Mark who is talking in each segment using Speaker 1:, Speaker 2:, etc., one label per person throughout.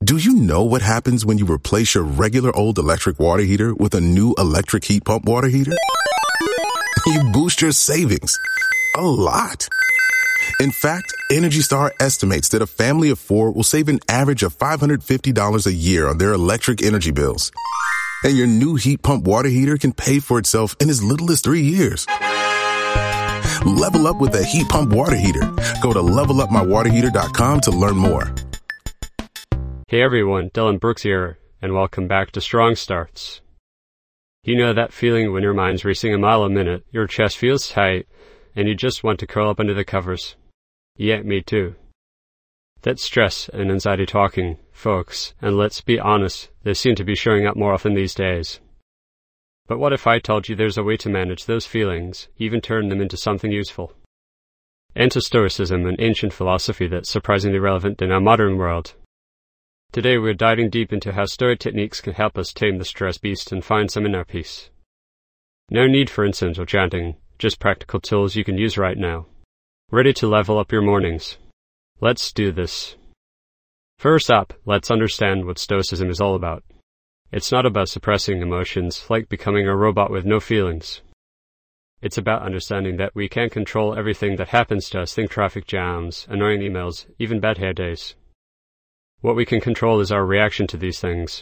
Speaker 1: Do you know what happens when you replace your regular old electric water heater with a new electric heat pump water heater? You boost your savings a lot. In fact, Energy Star estimates that a family of 4 will save an average of $550 a year on their electric energy bills. And your new heat pump water heater can pay for itself in as little as 3 years. Level up with a heat pump water heater. Go to levelupmywaterheater.com to learn more.
Speaker 2: Hey everyone, Dylan Brooks here, and welcome back to Strong Starts. You know that feeling when your mind's racing a mile a minute, your chest feels tight, and you just want to curl up under the covers. Yeah, me too. That's stress and anxiety talking, folks, and let's be honest, they seem to be showing up more often these days. But what if I told you there's a way to manage those feelings, even turn them into something useful? Enter Stoicism, an ancient philosophy that's surprisingly relevant in our modern world. Today we're diving deep into how Stoic techniques can help us tame the stress beast and find some inner peace. No need for incense or chanting, just practical tools you can use right now. Ready to level up your mornings? Let's do this. First up, let's understand what Stoicism is all about. It's not about suppressing emotions, like becoming a robot with no feelings. It's about understanding that we can't control everything that happens to us, think traffic jams, annoying emails, even bad hair days. What we can control is our reaction to these things.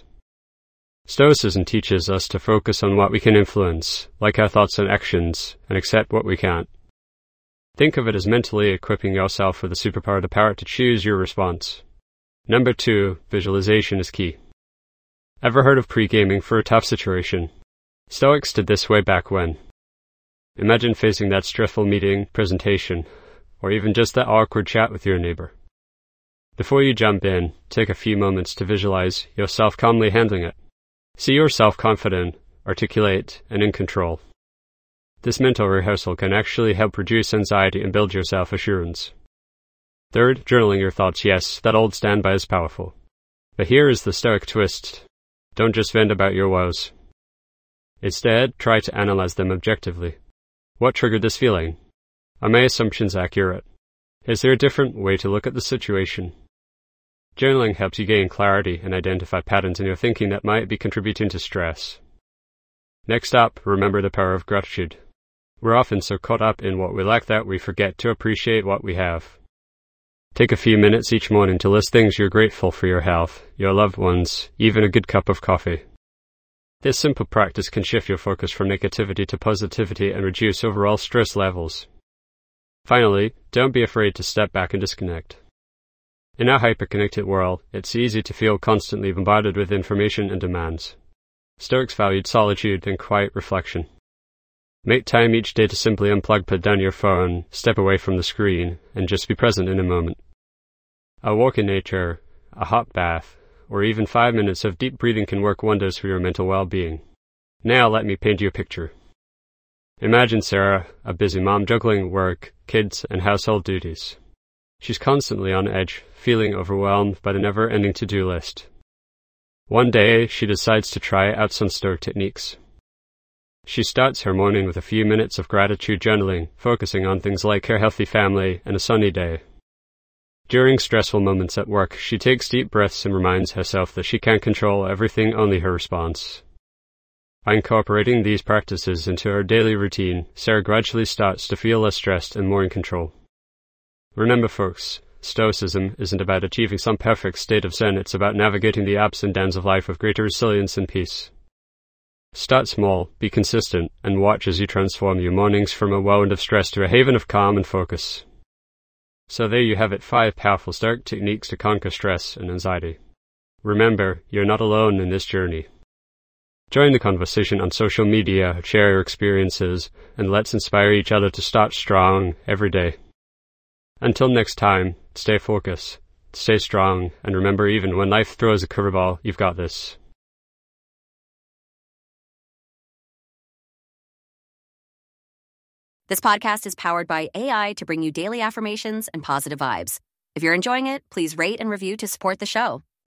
Speaker 2: Stoicism teaches us to focus on what we can influence, like our thoughts and actions, and accept what we can't. Think of it as mentally equipping yourself with the superpower, the power to choose your response. Number 2, visualization is key. Ever heard of pre-gaming for a tough situation? Stoics did this way back when. Imagine facing that stressful meeting, presentation, or even just that awkward chat with your neighbor. Before you jump in, take a few moments to visualize yourself calmly handling it. See yourself confident, articulate, and in control. This mental rehearsal can actually help reduce anxiety and build your self-assurance. Third, journaling your thoughts. Yes, that old standby is powerful. But here is the Stoic twist. Don't just vent about your woes. Instead, try to analyze them objectively. What triggered this feeling? Are my assumptions accurate? Is there a different way to look at the situation? Journaling helps you gain clarity and identify patterns in your thinking that might be contributing to stress. Next up, remember the power of gratitude. We're often so caught up in what we lack that we forget to appreciate what we have. Take a few minutes each morning to list things you're grateful for: your health, your loved ones, even a good cup of coffee. This simple practice can shift your focus from negativity to positivity and reduce overall stress levels. Finally, don't be afraid to step back and disconnect. In our hyper-connected world, it's easy to feel constantly bombarded with information and demands. Stoics valued solitude and quiet reflection. Make time each day to simply unplug, put down your phone, step away from the screen, and just be present in a moment. A walk in nature, a hot bath, or even 5 minutes of deep breathing can work wonders for your mental well-being. Now let me paint you a picture. Imagine Sarah, a busy mom juggling work, kids, and household duties. She's constantly on edge, feeling overwhelmed by the never-ending to-do list. One day, she decides to try out some Stoic techniques. She starts her morning with a few minutes of gratitude journaling, focusing on things like her healthy family and a sunny day. During stressful moments at work, she takes deep breaths and reminds herself that she can't control everything, only her response. By incorporating these practices into her daily routine, Sarah gradually starts to feel less stressed and more in control. Remember, folks, Stoicism isn't about achieving some perfect state of zen. It's about navigating the ups and downs of life with greater resilience and peace. Start small, be consistent, and watch as you transform your mornings from a whirlwind of stress to a haven of calm and focus. So there you have it, 5 powerful Stoic techniques to conquer stress and anxiety. Remember, you're not alone in this journey. Join the conversation on social media, share your experiences, and let's inspire each other to start strong every day. Until next time, stay focused, stay strong, and remember, even when life throws a curveball, you've got this.
Speaker 3: This podcast is powered by AI to bring you daily affirmations and positive vibes. If you're enjoying it, please rate and review to support the show.